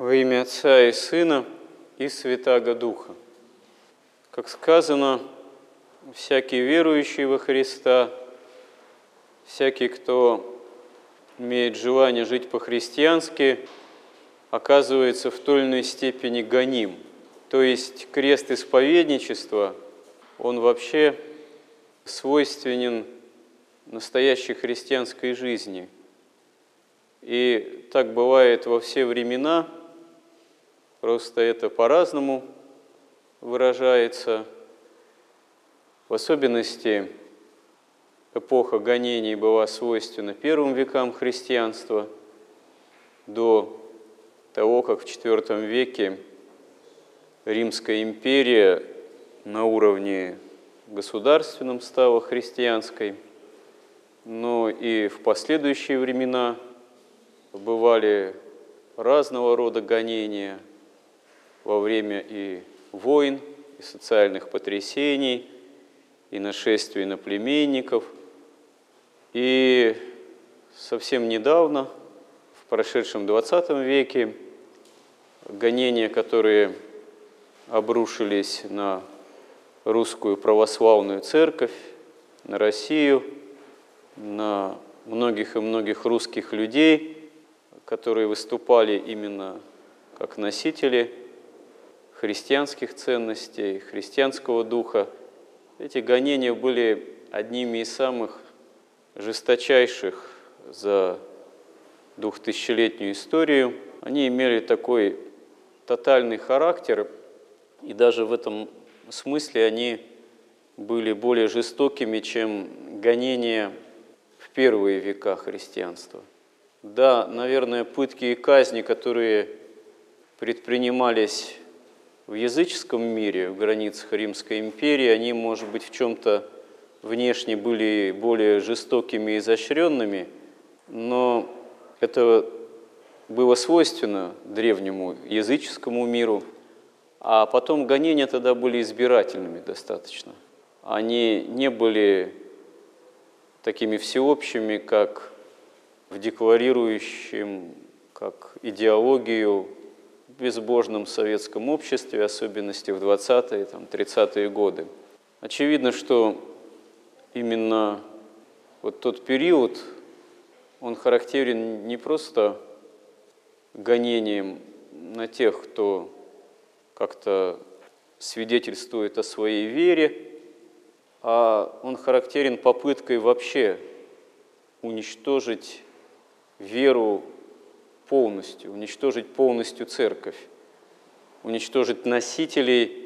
Во имя Отца и Сына и Святаго Духа. Как сказано, всякий верующий во Христа, всякий, кто имеет желание жить по-христиански, оказывается в той или иной степени гоним. То есть крест исповедничества, он вообще свойственен настоящей христианской жизни. И так бывает во все времена, просто это по-разному выражается. В особенности эпоха гонений была свойственна первым векам христианства, до того, как в IV веке Римская империя на уровне государственном стала христианской, но и в последующие времена бывали разного рода гонения во время и войн, и социальных потрясений, и нашествий иноплеменников. И совсем недавно, в прошедшем XX веке, гонения, которые обрушились на русскую православную церковь, на Россию, на многих и многих русских людей, которые выступали именно как носители христианских ценностей, христианского духа. Эти гонения были одними из самых жесточайших за двухтысячелетнюю историю. Они имели такой тотальный характер, и даже в этом смысле они были более жестокими, чем гонения в первые века христианства. Да, наверное, пытки и казни, которые предпринимались в языческом мире, в границах Римской империи, они, может быть, в чем-то внешне были более жестокими и изощренными, но это было свойственно древнему языческому миру, а потом гонения тогда были избирательными достаточно. Они не были такими всеобщими, как в декларирующем, как идеологию в безбожном советском обществе, особенности в 20-е, 30-е годы. Очевидно, что именно вот тот период, он характерен не просто гонением на тех, кто как-то свидетельствует о своей вере, а он характерен попыткой вообще уничтожить веру полностью, уничтожить полностью церковь, уничтожить носителей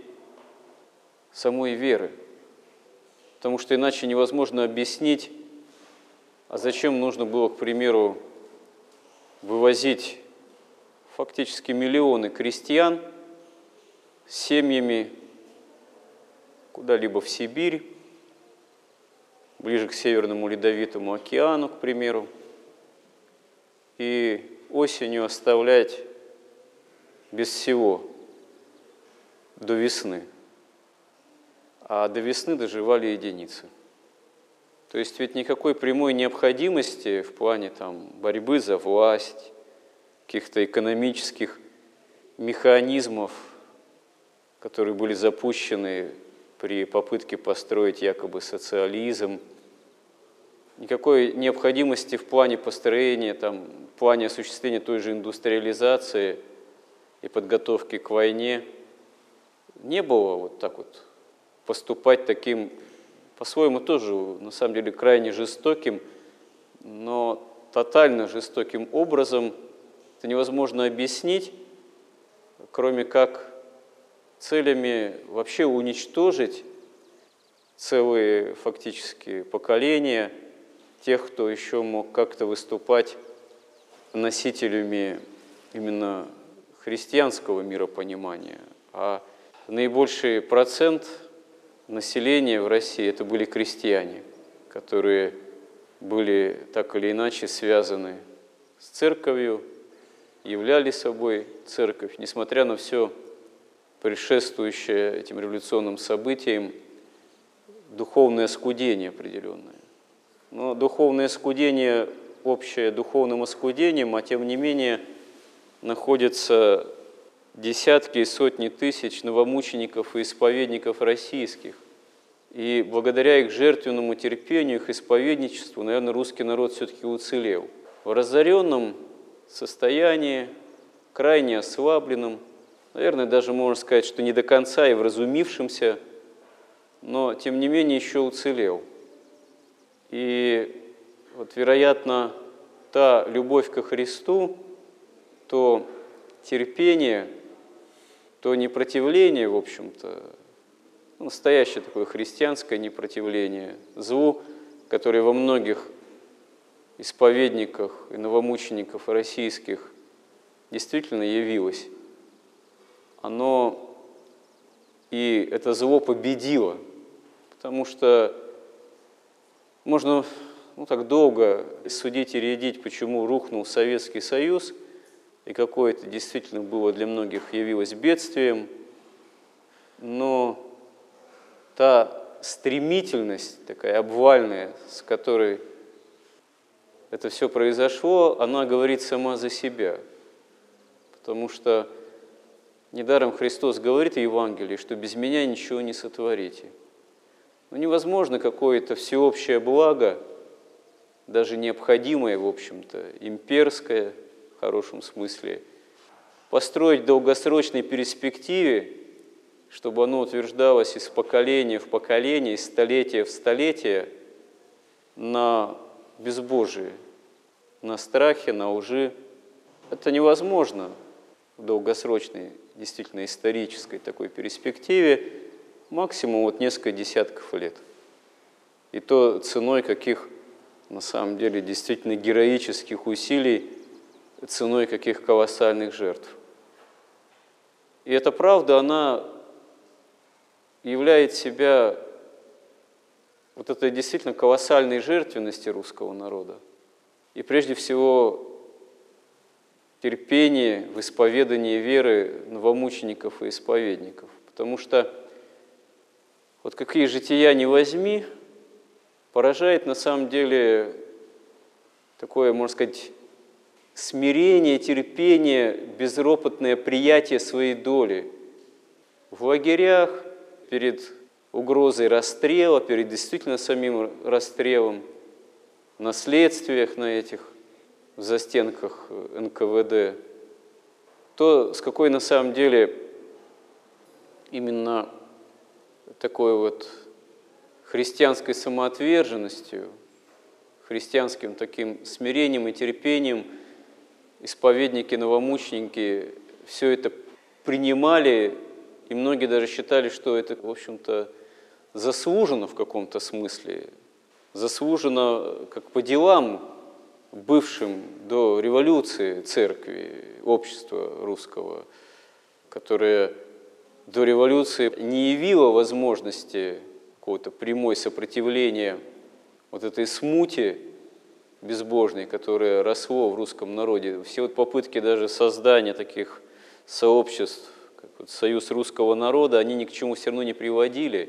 самой веры. Потому что иначе невозможно объяснить, а зачем нужно было, к примеру, вывозить фактически миллионы крестьян с семьями куда-либо в Сибирь, ближе к Северному Ледовитому океану, к примеру, и осенью оставлять без всего до весны. А до весны доживали единицы. То есть ведь никакой прямой необходимости в плане борьбы за власть, каких-то экономических механизмов, которые были запущены при попытке построить якобы социализм, никакой необходимости в плане построения, в плане осуществления той же индустриализации и подготовки к войне не было вот так вот поступать таким, по-своему тоже, на самом деле, крайне жестоким, но тотально жестоким образом. Это невозможно объяснить, кроме как целями вообще уничтожить целые фактически поколения тех, кто еще мог как-то выступать носителями именно христианского миропонимания. А наибольший процент населения в России это были крестьяне, которые были так или иначе связаны с церковью, являли собой церковь, несмотря на все предшествующее этим революционным событиям, духовное оскудение определенное. Но духовное оскудение, общее духовным оскудением, а тем не менее находятся десятки и сотни тысяч новомучеников и исповедников российских. И благодаря их жертвенному терпению, их исповедничеству, наверное, русский народ все-таки уцелел. В разоренном состоянии, крайне ослабленном, наверное, даже можно сказать, что не до конца и вразумившимся, но, тем не менее, еще уцелел. И вот, вероятно, та любовь ко Христу, то терпение, то непротивление, в общем-то, настоящее такое христианское непротивление злу, которое во многих исповедниках и новомучеников российских действительно явилось, оно и это зло победило, потому что можно так долго судить и рядить, почему рухнул Советский Союз, и какое это действительно было для многих явилось бедствием, но та стремительность такая обвальная, с которой это все произошло, она говорит сама за себя. Потому что недаром Христос говорит в Евангелии, что без меня ничего не сотворите. Но невозможно какое-то всеобщее благо, даже необходимое, в общем-то, имперское, в хорошем смысле, построить в долгосрочной перспективе, чтобы оно утверждалось из поколения в поколение, из столетия в столетие на безбожии, на страхе, на лжи. Это невозможно в долгосрочной, действительно исторической такой перспективе, максимум несколько десятков лет. И то ценой каких, на самом деле, действительно героических усилий, ценой каких колоссальных жертв. И эта правда, она являет себя вот этой действительно колоссальной жертвенности русского народа. И прежде всего терпение в исповедании веры новомучеников и исповедников. Потому что вот какие жития ни возьми, поражает на самом деле такое, можно сказать, смирение, терпение, безропотное приятие своей доли. В лагерях, перед угрозой расстрела, перед действительно самим расстрелом, на следствиях на этих, в застенках НКВД, то с какой на самом деле именно такой вот христианской самоотверженностью, христианским таким смирением и терпением исповедники, новомученики все это принимали, и многие даже считали, что это, в общем-то, заслужено в каком-то смысле, заслужено как по делам, бывшим до революции церкви, общества русского, которое до революции не явило возможности какого-то прямой сопротивления вот этой смуте безбожной, которая росло в русском народе. Все попытки даже создания таких сообществ, как Союз русского народа, они ни к чему все равно не приводили,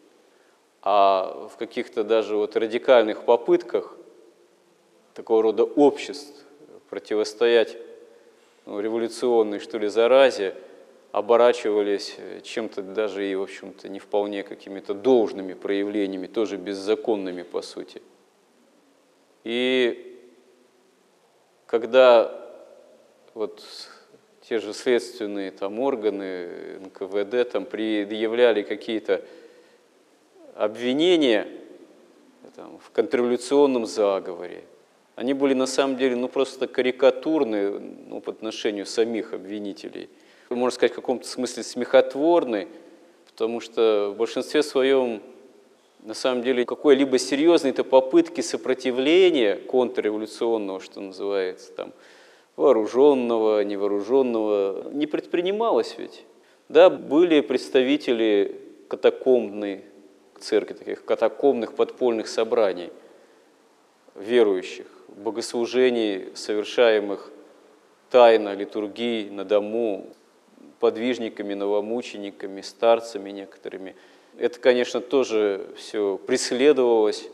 а в каких-то даже радикальных попытках такого рода обществ противостоять революционной, что ли, заразе, оборачивались чем-то даже и, в общем-то, не вполне какими-то должными проявлениями, тоже беззаконными, по сути. И когда те же следственные органы, НКВД предъявляли какие-то обвинения в контрреволюционном заговоре, они были на самом деле просто карикатурны по отношению самих обвинителей. Можно сказать, в каком-то смысле смехотворны, потому что в большинстве своем на самом деле какой-либо серьезной попытки сопротивления контрреволюционного, что называется, вооруженного, невооруженного, не предпринималось ведь. Да, были представители катакомбной церкви, таких катакомбных подпольных собраний верующих, богослужений, совершаемых тайно, литургий на дому, подвижниками, новомучениками, старцами некоторыми. Это, конечно, тоже все преследовалось,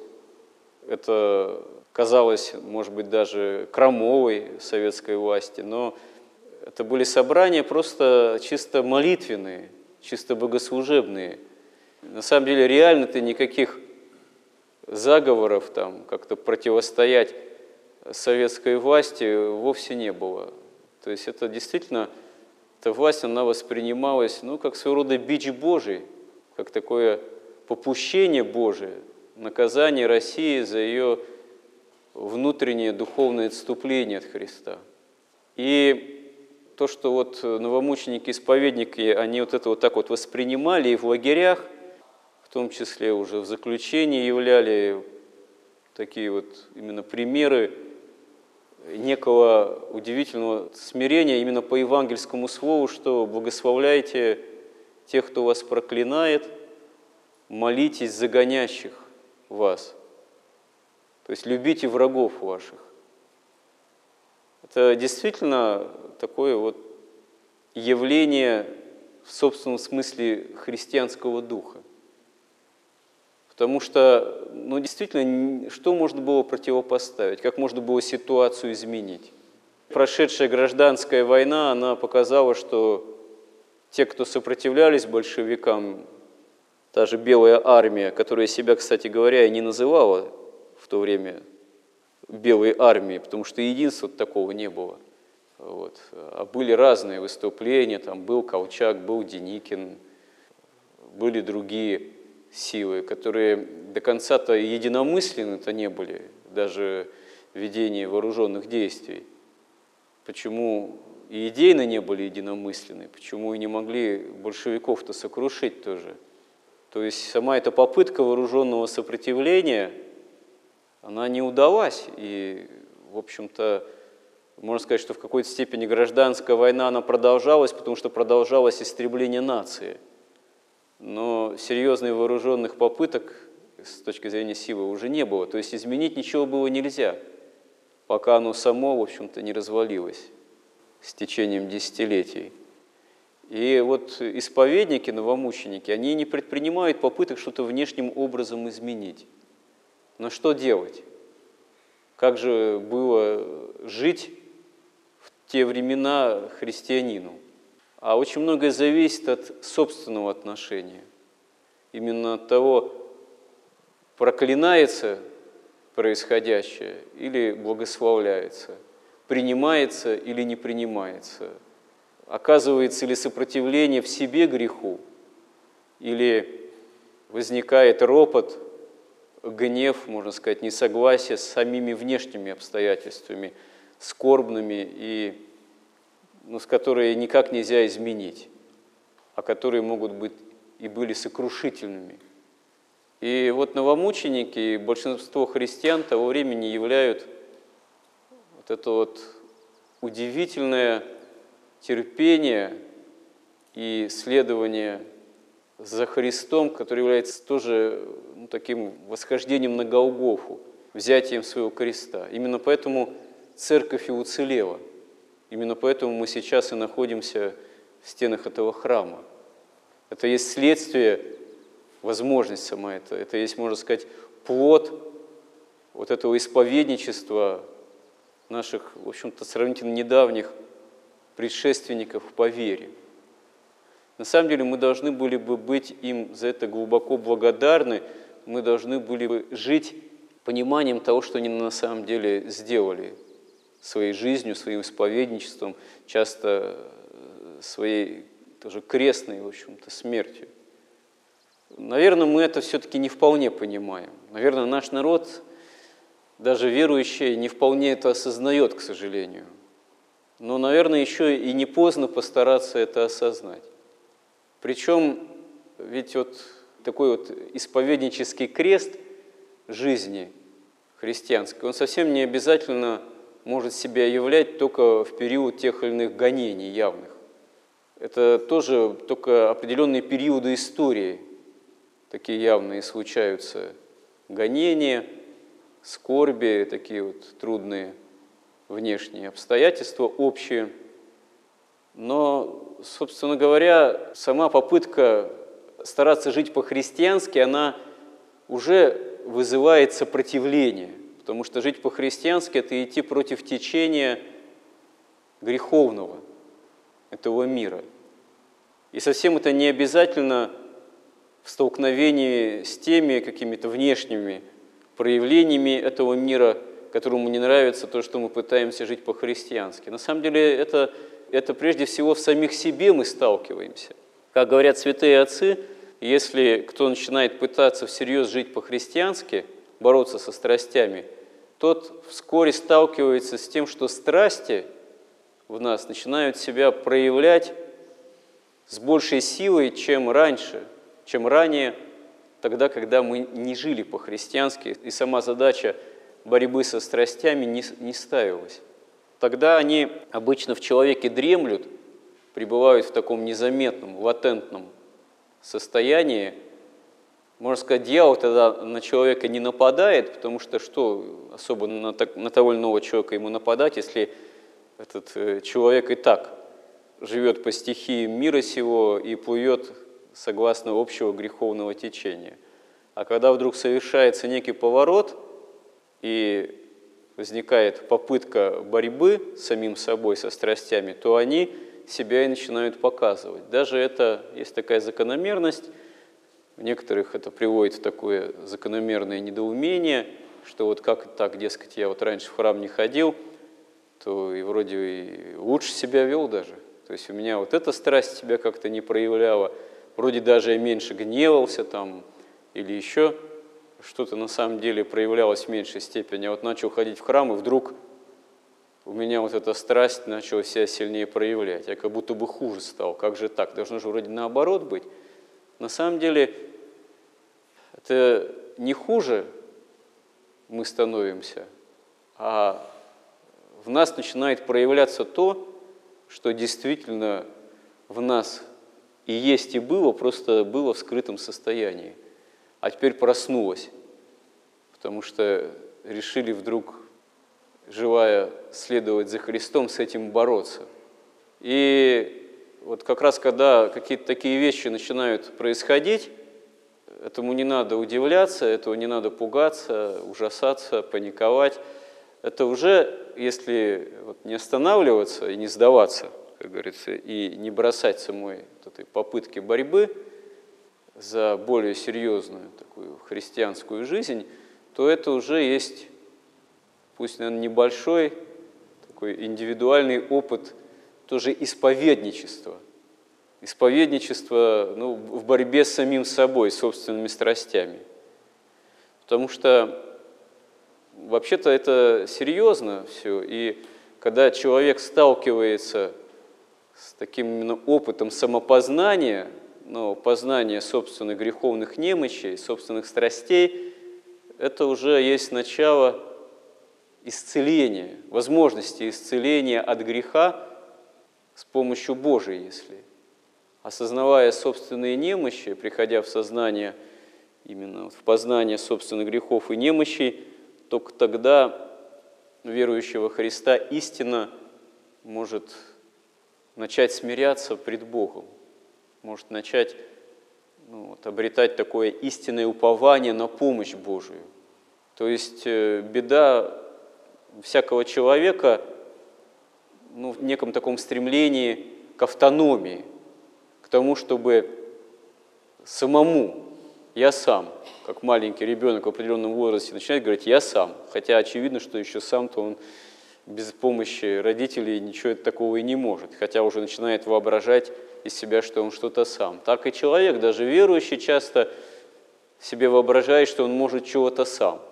это казалось, может быть, даже крамолой советской власти, но Это были собрания просто чисто молитвенные, чисто богослужебные. На самом деле реально-то никаких заговоров там как-то противостоять советской власти вовсе не было. То есть это действительно, эта власть, она воспринималась, ну, как своего рода бич Божий, как такое попущение Божие, наказание России за ее внутреннее духовное отступление от Христа. И то, что вот новомученики-исповедники, они вот это вот так вот воспринимали и в лагерях, в том числе уже в заключении являли такие вот именно примеры некого удивительного смирения именно по евангельскому слову, что благословляйте тех, кто вас проклинает, молитесь за гонящих вас. То есть любите врагов ваших. Это действительно такое вот явление в собственном смысле христианского духа. Потому что, ну, действительно, что можно было противопоставить, как можно было ситуацию изменить? Прошедшая гражданская война, она показала, что те, кто сопротивлялись большевикам, та же Белая армия, которая себя, кстати говоря, и не называла в то время Белой армией, потому что единства такого не было. Вот. А были разные выступления, там был Колчак, был Деникин, были другие силы, которые до конца-то единомысленны-то не были, даже в ведении вооруженных действий. Почему и идейно не были единомысленны, почему и не могли большевиков-то сокрушить тоже. То есть сама эта попытка вооруженного сопротивления, она не удалась, и, в общем-то, можно сказать, что в какой-то степени гражданская война, она продолжалась, потому что продолжалось истребление нации. Но серьезных вооруженных попыток с точки зрения силы уже не было. То есть изменить ничего было нельзя, пока оно само, в общем-то, не развалилось с течением десятилетий. И вот исповедники, новомученики, они не предпринимают попыток что-то внешним образом изменить. Но что делать? Как же было жить в те времена христианину? А очень многое зависит от собственного отношения. Именно от того, проклинается происходящее или благословляется, принимается или не принимается, оказывается ли сопротивление в себе греху, или возникает ропот, гнев, можно сказать, несогласие с самими внешними обстоятельствами, скорбными и с которые никак нельзя изменить, а которые могут быть и были сокрушительными. И вот новомученики и большинство христиан того времени являют вот это вот удивительное терпение и следование за Христом, которое является тоже таким восхождением на Голгофу, взятием своего креста. Именно поэтому церковь и уцелела. Именно поэтому мы сейчас и находимся в стенах этого храма. Это есть следствие, возможность сама эта. Это есть, можно сказать, плод вот этого исповедничества наших, в общем-то, сравнительно недавних предшественников по вере. На самом деле мы должны были бы быть им за это глубоко благодарны, мы должны были бы жить пониманием того, что они на самом деле сделали своей жизнью, своим исповедничеством, часто своей тоже крестной, в общем-то, смертью. Наверное, мы это все-таки не вполне понимаем. Наверное, наш народ, даже верующий, не вполне это осознает, к сожалению. Но, наверное, еще и не поздно постараться это осознать. Причем, ведь вот такой вот исповеднический крест жизни христианской, он совсем не обязательно может себя являть только в период тех или иных гонений явных. Это тоже только определенные периоды истории, такие явные случаются гонения, скорби, такие вот трудные внешние обстоятельства общие. Но, собственно говоря, сама попытка стараться жить по-христиански, она уже вызывает сопротивление. Потому что жить по-христиански – это идти против течения греховного. этого мира. И совсем это не обязательно в столкновении с теми какими-то внешними проявлениями этого мира, которому не нравится то, что мы пытаемся жить по-христиански. На самом деле это прежде всего в самих себе мы сталкиваемся. Как говорят святые отцы, если кто начинает пытаться всерьез жить по-христиански, бороться со страстями, тот вскоре сталкивается с тем, что страсти в нас начинают себя проявлять с большей силой, чем раньше, чем ранее, тогда, когда мы не жили по-христиански, и сама задача борьбы со страстями не ставилась. Тогда они обычно в человеке дремлют, пребывают в таком незаметном, латентном состоянии. Можно сказать, дьявол тогда на человека не нападает, потому что особо на того или иного человека ему нападать, если этот человек и так живет по стихиям мира сего и плывет согласно общего греховного течения. А когда вдруг совершается некий поворот и возникает попытка борьбы с самим собой, со страстями, то они себя и начинают показывать. Даже это есть такая закономерность, у некоторых это приводит в такое закономерное недоумение, что вот как так, дескать, я вот раньше в храм не ходил, то и вроде и лучше себя вел даже. То есть у меня вот эта страсть себя как-то не проявляла, вроде даже я меньше гневался там или еще что-то на самом деле проявлялось в меньшей степени. Я вот начал ходить в храм, и вдруг у меня вот эта страсть начала себя сильнее проявлять. Я как будто бы хуже стал. Как же так? Должно же вроде наоборот быть. На самом деле это не хуже мы становимся, а в нас начинает проявляться то, что действительно в нас и есть, и было, просто было в скрытом состоянии. А теперь проснулось, потому что решили вдруг, желая следовать за Христом, с этим бороться. И вот как раз когда какие-то такие вещи начинают происходить, этому не надо удивляться, этого не надо пугаться, ужасаться, паниковать. Это уже, если вот не останавливаться и не сдаваться, как говорится, и не бросать самой этой попытки борьбы за более серьезную такую христианскую жизнь, то это уже есть, пусть, наверное, небольшой такой индивидуальный опыт тоже исповедничества. Исповедничество в борьбе с самим собой, собственными страстями. Потому что вообще-то это серьезно все, и когда человек сталкивается с таким именно опытом самопознания, познания собственных греховных немощей, собственных страстей, это уже есть начало исцеления, возможности исцеления от греха с помощью Божией, если. Осознавая собственные немощи, приходя в сознание, именно в познание собственных грехов и немощей, только тогда верующего во Христа истина может начать смиряться пред Богом, может начать обретать такое истинное упование на помощь Божию. То есть беда всякого человека в неком таком стремлении к автономии, к тому, чтобы самому, я сам, как маленький ребенок в определенном возрасте начинает говорить «я сам», хотя очевидно, что еще сам-то он без помощи родителей ничего такого и не может, хотя уже начинает воображать из себя, что он что-то сам. Так и человек, даже верующий, часто себе воображает, что он может чего-то сам.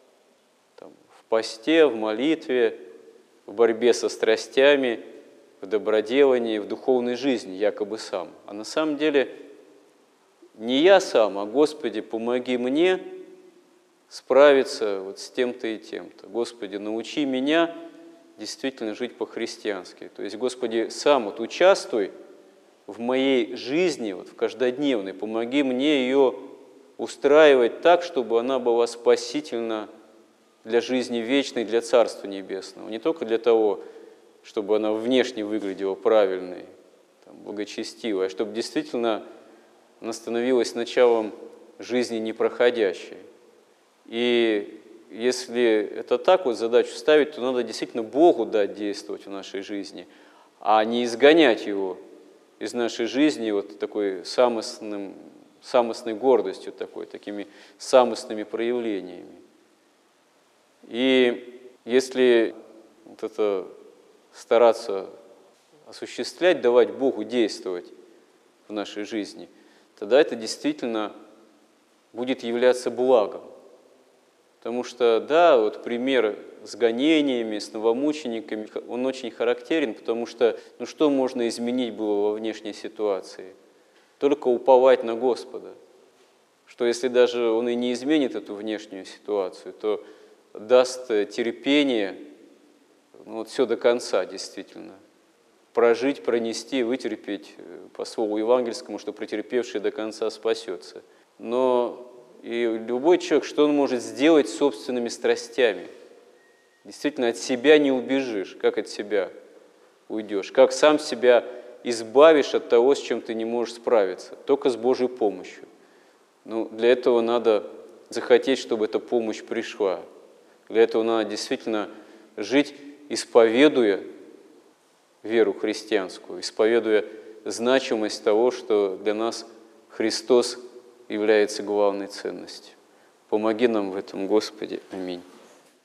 В посте, в молитве, в борьбе со страстями, в доброделании, в духовной жизни якобы сам. А на самом деле не я сам, а Господи, помоги мне справиться вот с тем-то и тем-то. Господи, научи меня действительно жить по-христиански. То есть, Господи, сам участвуй в моей жизни, в каждодневной, помоги мне ее устраивать так, чтобы она была спасительна для жизни вечной, для Царства Небесного. Не только для того, чтобы она внешне выглядела правильной, благочестивой, а чтобы действительно она становилась началом жизни непроходящей. И если это так задачу ставить, то надо действительно Богу дать действовать в нашей жизни. а не изгонять его из нашей жизни вот такой самостной гордостью, такими самостными проявлениями. И если вот это стараться осуществлять, давать Богу действовать в нашей жизни, тогда это действительно будет являться благом. Потому что, да, вот пример с гонениями, с новомучениками, он очень характерен, потому что, ну что можно изменить было во внешней ситуации? Только уповать на Господа. Что если даже он и не изменит эту внешнюю ситуацию, то даст терпение, ну, вот все до конца действительно. Прожить, пронести, вытерпеть по слову евангельскому, что претерпевший до конца спасется. Но и любой человек, что он может сделать с собственными страстями? Действительно, от себя не убежишь. Как от себя уйдешь? Как сам себя избавишь от того, с чем ты не можешь справиться? Только с Божьей помощью. Ну, для этого надо захотеть, чтобы эта помощь пришла. Для этого надо действительно жить, исповедуя веру христианскую, исповедуя значимость того, что для нас Христос является главной ценностью. Помоги нам в этом, Господи. Аминь.